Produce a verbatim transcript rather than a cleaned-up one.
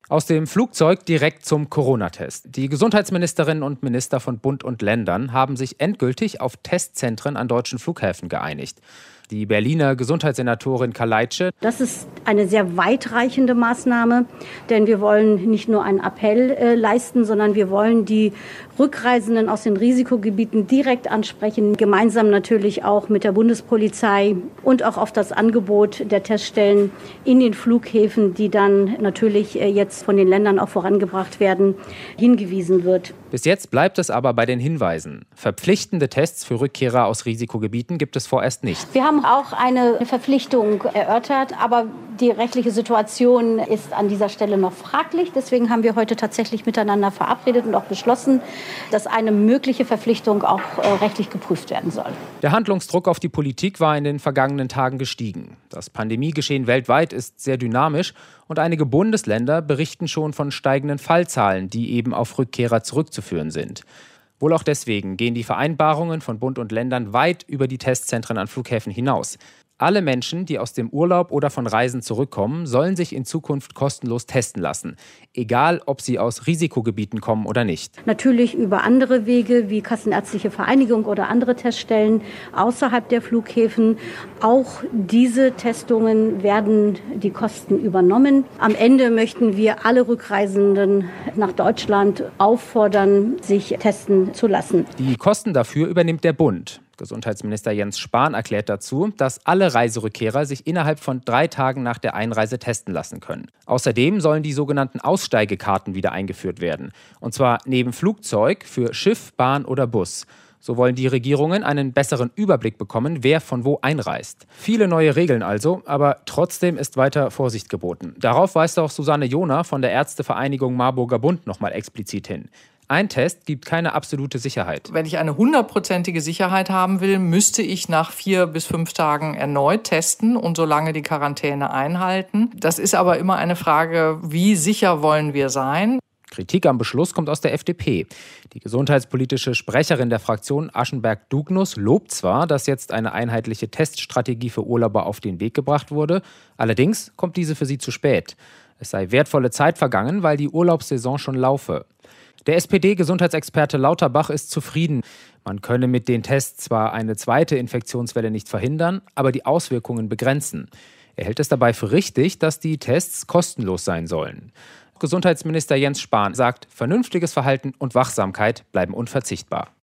Aus dem Flugzeug direkt zum Corona-Test. Die Gesundheitsministerinnen und Minister von Bund und Ländern haben sich endgültig auf Testzentren an deutschen Flughäfen geeinigt. Die Berliner Gesundheitssenatorin Kaleitsche. Das ist eine sehr weitreichende Maßnahme, denn wir wollen nicht nur einen Appell äh, leisten, sondern wir wollen die Rückreisenden aus den Risikogebieten direkt ansprechen, gemeinsam natürlich auch mit der Bundespolizei und auch auf das Angebot der Teststellen in den Flughäfen, die dann natürlich äh, jetzt von den Ländern auch vorangebracht werden, hingewiesen wird. Bis jetzt bleibt es aber bei den Hinweisen. Verpflichtende Tests für Rückkehrer aus Risikogebieten gibt es vorerst nicht. Wir haben auch eine Verpflichtung erörtert, aber die rechtliche Situation ist an dieser Stelle noch fraglich. Deswegen haben wir heute tatsächlich miteinander verabredet und auch beschlossen, dass eine mögliche Verpflichtung auch rechtlich geprüft werden soll. Der Handlungsdruck auf die Politik war in den vergangenen Tagen gestiegen. Das Pandemiegeschehen weltweit ist sehr dynamisch und einige Bundesländer berichten schon von steigenden Fallzahlen, die eben auf Rückkehrer zurückzuführen sind. Wohl auch deswegen gehen die Vereinbarungen von Bund und Ländern weit über die Testzentren an Flughäfen hinaus. Alle Menschen, die aus dem Urlaub oder von Reisen zurückkommen, sollen sich in Zukunft kostenlos testen lassen. Egal, ob sie aus Risikogebieten kommen oder nicht. Natürlich über andere Wege wie Kassenärztliche Vereinigung oder andere Teststellen außerhalb der Flughäfen. Auch diese Testungen werden die Kosten übernommen. Am Ende möchten wir alle Rückreisenden nach Deutschland auffordern, sich testen zu lassen. Die Kosten dafür übernimmt der Bund. Gesundheitsminister Jens Spahn erklärt dazu, dass alle Reiserückkehrer sich innerhalb von drei Tagen nach der Einreise testen lassen können. Außerdem sollen die sogenannten Aussteigekarten wieder eingeführt werden. Und zwar neben Flugzeug für Schiff, Bahn oder Bus. So wollen die Regierungen einen besseren Überblick bekommen, wer von wo einreist. Viele neue Regeln also, aber trotzdem ist weiter Vorsicht geboten. Darauf weist auch Susanne Johner von der Ärztevereinigung Marburger Bund nochmal explizit hin. Ein Test gibt keine absolute Sicherheit. Wenn ich eine hundertprozentige Sicherheit haben will, müsste ich nach vier bis fünf Tagen erneut testen und so lange die Quarantäne einhalten. Das ist aber immer eine Frage, wie sicher wollen wir sein? Kritik am Beschluss kommt aus der F D P. Die gesundheitspolitische Sprecherin der Fraktion Aschenberg-Dugnus lobt zwar, dass jetzt eine einheitliche Teststrategie für Urlauber auf den Weg gebracht wurde. Allerdings kommt diese für sie zu spät. Es sei wertvolle Zeit vergangen, weil die Urlaubssaison schon laufe. Der S P D-Gesundheitsexperte Lauterbach ist zufrieden. Man könne mit den Tests zwar eine zweite Infektionswelle nicht verhindern, aber die Auswirkungen begrenzen. Er hält es dabei für richtig, dass die Tests kostenlos sein sollen. Gesundheitsminister Jens Spahn sagt, vernünftiges Verhalten und Wachsamkeit bleiben unverzichtbar.